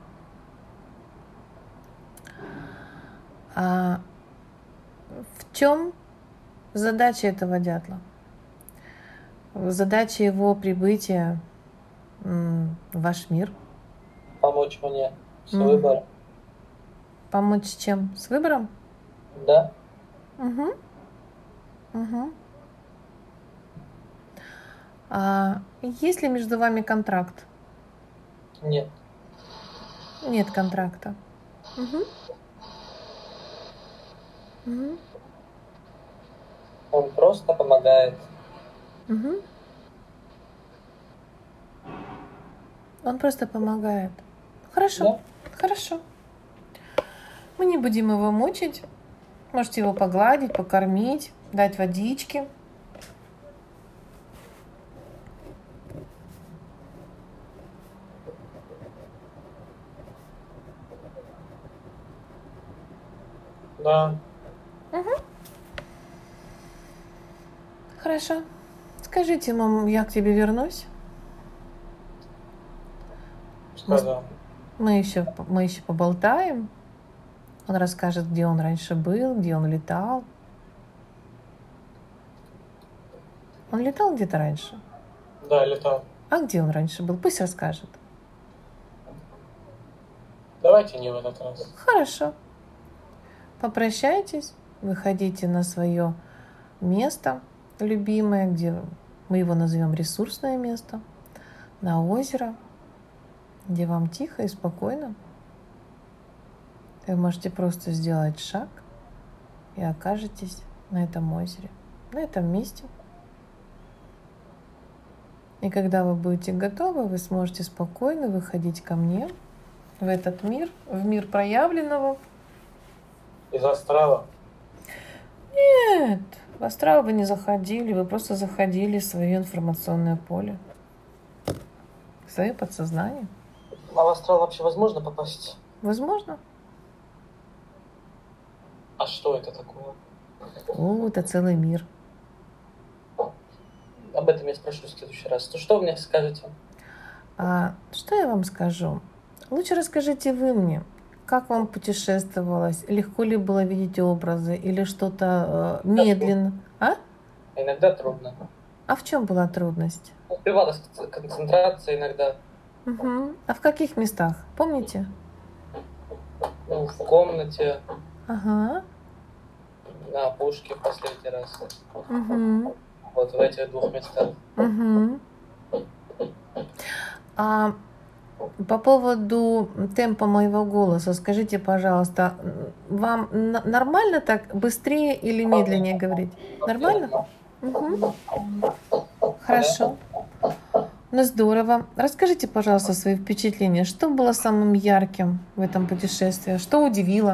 Speaker 1: А в чем задача этого дятла? Задача его прибытия в ваш мир?
Speaker 2: Помочь мне с выбором.
Speaker 1: Помочь с чем? С выбором?
Speaker 2: Да.
Speaker 1: Угу. А есть ли между вами контракт?
Speaker 2: Нет.
Speaker 1: Нет контракта. Угу.
Speaker 2: Он просто помогает.
Speaker 1: Угу. Он просто помогает. Хорошо.
Speaker 2: Да.
Speaker 1: Хорошо. Мы не будем его мучить. Можете его погладить, покормить, дать водички.
Speaker 2: Да.
Speaker 1: Угу. Хорошо. Скажите, мам, я к тебе вернусь?
Speaker 2: Сказал.
Speaker 1: Мы еще поболтаем. Он расскажет, где он раньше был, где он летал. Он летал где-то раньше?
Speaker 2: Да, летал.
Speaker 1: А где он раньше был? Пусть расскажет.
Speaker 2: Давайте не в этот раз.
Speaker 1: Хорошо. Попрощайтесь, выходите на свое место любимое, где мы его назовем ресурсное место, на озеро, где вам тихо и спокойно. Вы можете просто сделать шаг и окажетесь на этом озере, на этом месте. И когда вы будете готовы, вы сможете спокойно выходить ко мне в этот мир, в мир проявленного.
Speaker 2: Из астрала?
Speaker 1: Нет, в астрал вы не заходили, вы просто заходили в свое информационное поле, в свое подсознание.
Speaker 2: А в астрал вообще возможно попасть?
Speaker 1: Возможно.
Speaker 2: А что это такое?
Speaker 1: Это целый мир.
Speaker 2: Об этом я спрошу в следующий раз. То что вы мне скажете?
Speaker 1: А что я вам скажу? Лучше расскажите вы мне, как вам путешествовалось, легко ли было видеть образы или что-то медленно? А?
Speaker 2: Иногда трудно.
Speaker 1: А в чем была трудность?
Speaker 2: Сбивалась концентрация иногда.
Speaker 1: Угу. А в каких местах? Помните?
Speaker 2: Ну, в комнате,
Speaker 1: Ага.
Speaker 2: на опушке в последний раз.
Speaker 1: Угу.
Speaker 2: Вот в этих двух местах.
Speaker 1: Угу. А По поводу темпа моего голоса, скажите, пожалуйста, вам нормально так быстрее или медленнее говорить? Нормально? Угу. Хорошо. Ну, здорово. Расскажите, пожалуйста, свои впечатления. Что было самым ярким в этом путешествии? Что удивило?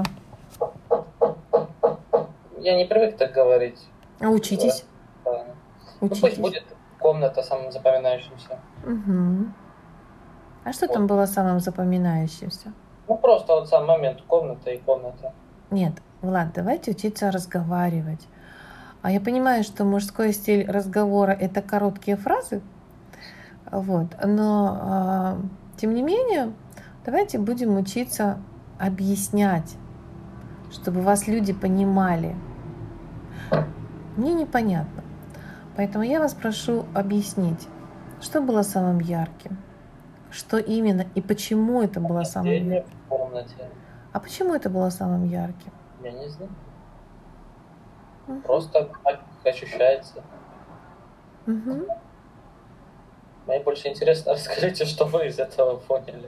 Speaker 2: Я не привык так говорить.
Speaker 1: А учитесь?
Speaker 2: Да. Ну,
Speaker 1: Учитесь.
Speaker 2: пусть будет комната самым запоминающимся.
Speaker 1: Угу. А что там было самым запоминающимся?
Speaker 2: Ну, просто вот сам момент, комната и комната.
Speaker 1: Нет, Влад, давайте учиться разговаривать. А я понимаю, что мужской стиль разговора — это короткие фразы, вот, но тем не менее, давайте будем учиться объяснять, чтобы вас люди понимали. Мне непонятно, поэтому я вас прошу объяснить, что было самым ярким, что именно и почему это было самым ярким.
Speaker 2: В комнате.
Speaker 1: А почему это было самым ярким?
Speaker 2: Я не знаю. Просто так ощущается.
Speaker 1: Угу.
Speaker 2: Мне больше интересно, расскажите, что вы из этого поняли.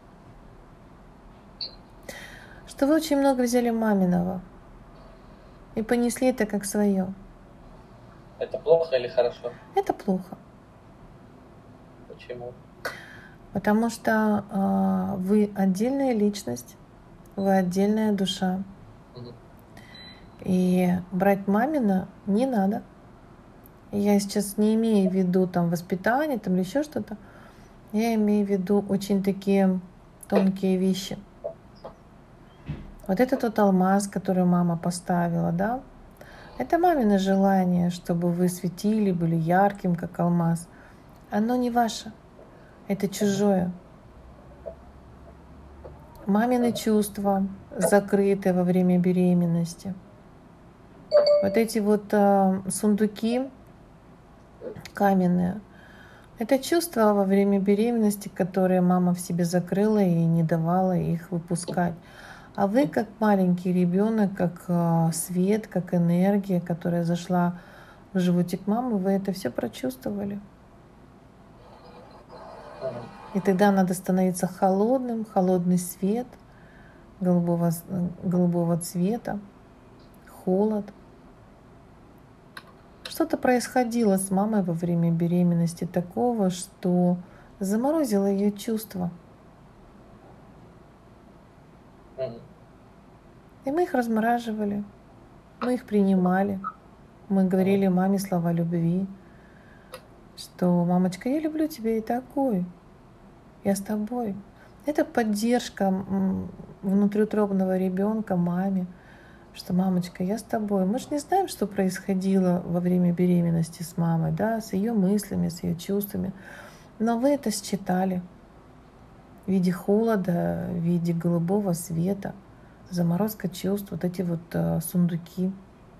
Speaker 1: Что вы очень много взяли маминого и понесли это как свое.
Speaker 2: Это плохо или хорошо?
Speaker 1: Это плохо.
Speaker 2: Почему?
Speaker 1: Потому что вы отдельная личность, вы отдельная душа.
Speaker 2: Угу.
Speaker 1: И брать мамина не надо. Я сейчас не имею в виду там воспитание там, или еще что-то. Я имею в виду очень такие тонкие вещи. Вот это тот алмаз, который мама поставила, да? Это мамино желание, чтобы вы светили, были ярким, как алмаз. Оно не ваше, это чужое. Мамины чувства закрыты во время беременности. Вот эти вот сундуки каменные, это чувства во время беременности, которые мама в себе закрыла и не давала их выпускать. А вы, как маленький ребенок, как свет, как энергия, которая зашла в животик мамы, вы это все прочувствовали. И тогда надо становиться холодным, холодный свет, голубого цвета, холод. Что-то происходило с мамой во время беременности такого, что заморозило ее чувства. И мы их размораживали, мы их принимали. Мы говорили маме слова любви, что «мамочка, я люблю тебя и такой, я с тобой». Это поддержка внутриутробного ребенка маме, что «мамочка, я с тобой». Мы же не знаем, что происходило во время беременности с мамой, да, с ее мыслями, с ее чувствами. Но вы это считали в виде холода, в виде голубого света, заморозка чувств, вот эти вот сундуки.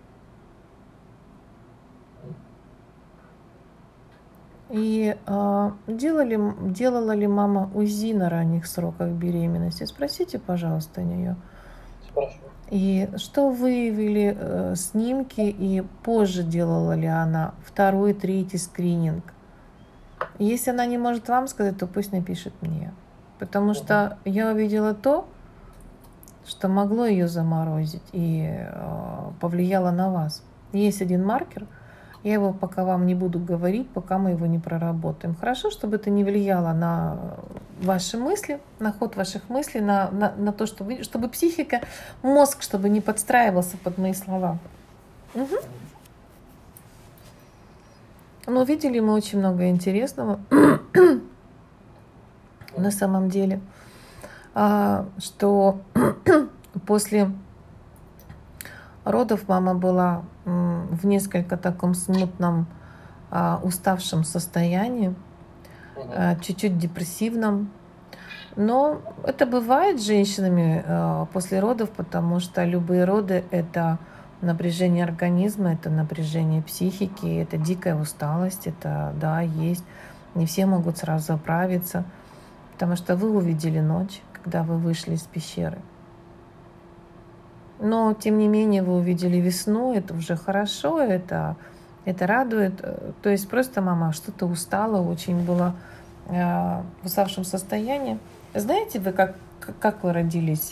Speaker 1: И делала ли мама УЗИ на ранних сроках беременности? Спросите, пожалуйста, у нее.
Speaker 2: Хорошо.
Speaker 1: И что выявили снимки, и позже делала ли она второй, третий скрининг? Если она не может вам сказать, то пусть напишет мне. Потому что я увидела то, что могло ее заморозить и повлияло на вас. Есть один маркер, я его пока вам не буду говорить, пока мы его не проработаем. Хорошо, чтобы это не влияло на ваши мысли, на ход ваших мыслей, на то, чтобы психика, мозг, чтобы не подстраивался под мои слова. Угу. Ну, видели мы очень много интересного на самом деле, что после родов мама была в несколько таком смутном, уставшем состоянии, чуть-чуть депрессивном. Но это бывает с женщинами после родов, потому что любые роды — это напряжение организма, это напряжение психики, это дикая усталость, это, да, есть. Не все могут сразу оправиться, потому что вы увидели ночь, когда вы вышли из пещеры. Но, тем не менее, вы увидели весну, это уже хорошо, это радует. То есть просто мама что-то устала, очень было в уставшем состоянии. Знаете вы, как вы родились?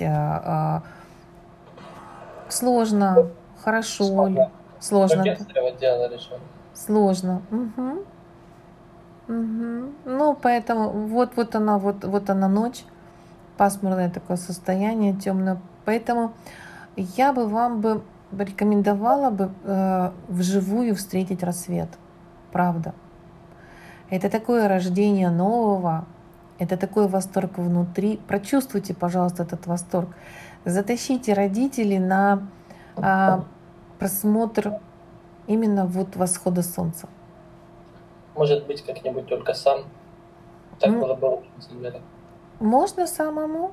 Speaker 1: Сложно, хорошо ли? Сложно.
Speaker 2: Кесарево делали, что ли?
Speaker 1: Сложно. Угу. Угу. Ну, поэтому вот она ночь, пасмурное такое состояние, темное. Поэтому я бы вам рекомендовала бы вживую встретить рассвет. Правда. Это такое рождение нового, это такой восторг внутри. Прочувствуйте, пожалуйста, этот восторг. Затащите родителей на просмотр именно вот восхода солнца.
Speaker 2: Может быть, как-нибудь только сам. Так было бы лучше, на самом деле.
Speaker 1: Можно самому?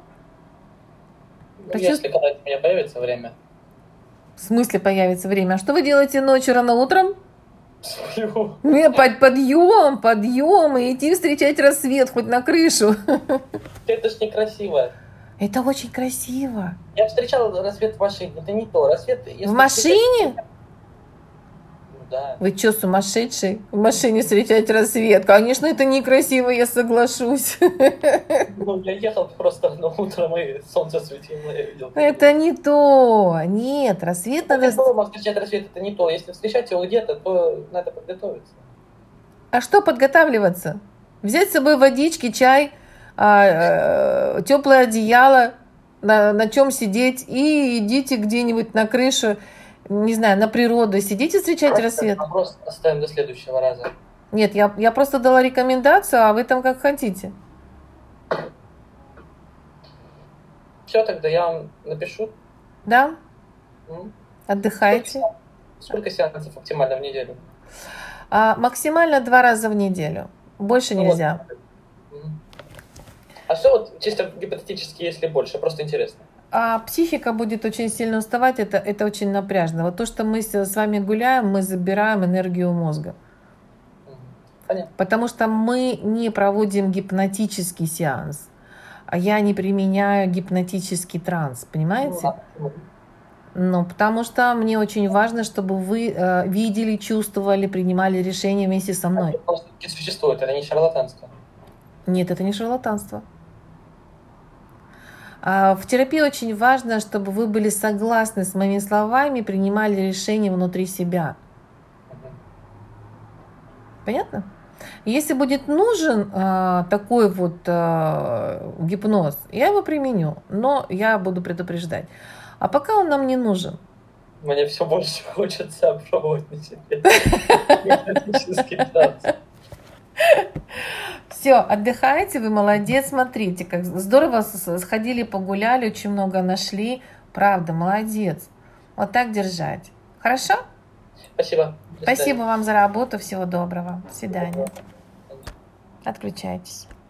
Speaker 2: Если когда-то у меня появится время.
Speaker 1: В смысле появится время? А что вы делаете ночью, рано утром?
Speaker 2: Сплю.
Speaker 1: Подъем и идти встречать рассвет хоть на крышу.
Speaker 2: Это ж некрасиво.
Speaker 1: Это очень красиво.
Speaker 2: Я встречал рассвет в машине. Это не то. Рассвет...
Speaker 1: В машине?
Speaker 2: Да.
Speaker 1: Вы что, сумасшедший? В машине встречать рассвет? Конечно, это некрасиво, я соглашусь.
Speaker 2: Ну, я ехал просто утром, и солнце светило, я видел.
Speaker 1: Это не то. Нет, рассвет надо...
Speaker 2: Дома встречать рассвет это не то. Если встречать его где-то, то надо подготовиться.
Speaker 1: А что подготавливаться? Взять с собой водички, чай, теплое одеяло, на чем сидеть, и идите где-нибудь на крышу, не знаю, на природу, сидите встречать рассвет.
Speaker 2: Вопрос оставим до следующего раза.
Speaker 1: Нет, я просто дала рекомендацию, а вы там как хотите.
Speaker 2: Все, тогда я вам напишу.
Speaker 1: Да? Отдыхайте.
Speaker 2: Сколько сеансов оптимально в неделю?
Speaker 1: Максимально 2 раза в неделю. Больше нельзя.
Speaker 2: А что вот чисто гипотетически, если больше? Просто интересно.
Speaker 1: Психика будет очень сильно уставать, это очень напряжно. Вот то, что мы с вами гуляем, мы забираем энергию у мозга.
Speaker 2: Понятно.
Speaker 1: Потому что мы не проводим гипнотический сеанс. А я не применяю гипнотический транс, понимаете? Ну, потому что мне очень важно, чтобы вы видели, чувствовали, принимали решения вместе со мной.
Speaker 2: Это существует, это не шарлатанство.
Speaker 1: Нет, это не шарлатанство. В терапии очень важно, чтобы вы были согласны с моими словами, принимали решения внутри себя. Понятно? Если будет нужен такой вот гипноз, я его применю, но я буду предупреждать. А пока он нам не нужен.
Speaker 2: Мне все больше хочется опробовать на себе гипнотический транс.
Speaker 1: Все, отдыхайте, вы молодец, смотрите, как здорово сходили, погуляли, очень много нашли. Правда, молодец. Вот так держать. Хорошо?
Speaker 2: Спасибо.
Speaker 1: Спасибо вам за работу, всего доброго. До свидания. Отключайтесь.